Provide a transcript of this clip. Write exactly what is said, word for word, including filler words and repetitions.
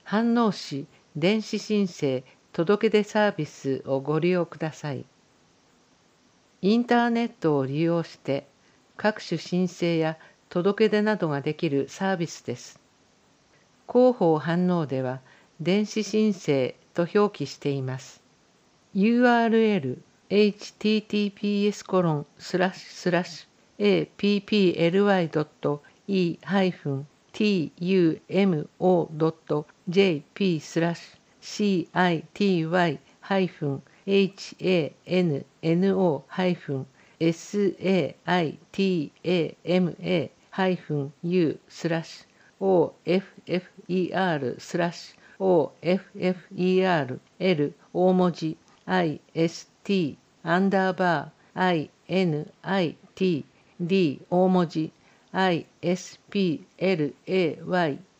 飯能市電子申請届出サービスをご利用ください。インターネットを利用して各種申請や届け出などができるサービスです。広報飯能では電子申請と表記しています。ユーアールエル エイチティーティーピーエス コロンスラッシュスラッシュ エーピーピーエルワイドットイーハイフンティーユーエムオードットジェーピースラッシュシーアイティーワイハイフンエイチエーエヌエヌオーハイフンエスエーアイティーエーエムエーハイフンユースラッシュオーエフエフイーアールスラッシュオーエフエフイーアールエル大文字 アイエスティー アンダーバー アイエヌアイティー D 大文字 アイエスピーエルエーワイ